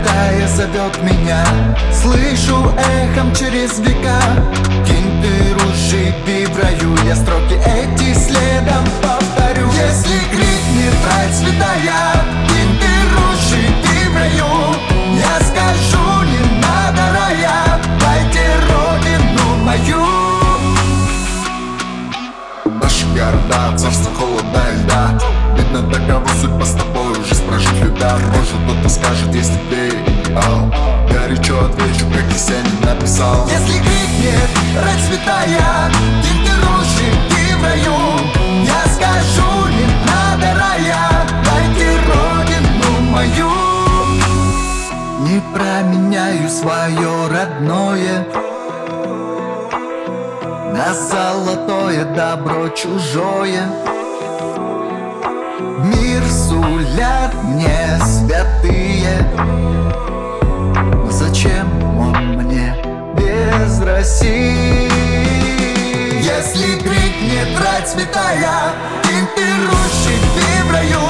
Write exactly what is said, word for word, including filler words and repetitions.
святая зовет меня. Слышу эхом через века: кинь ты ружьи в раю. Я строки эти следом повторю. Если крикнет рай святая: кинь ты ружьи в раю. Я скажу: не надо рая, дайте родину мою. Наши города, царство холода и льда. Видно, такова судьба с тобой, жизнь прожить любя. Может, кто-то скажет, если ты идеал. Горячо отвечу, как Есенин написал. Если крикнет рать святая: кинь ты ружьи в раю. Я скажу: не надо рая, дайте родину мою. Не променяю свое родное на золотое добро чужое. Мир сулят мне святые, но зачем он мне без России? Если крикнет рать святая: кинь ты ружьи в раю.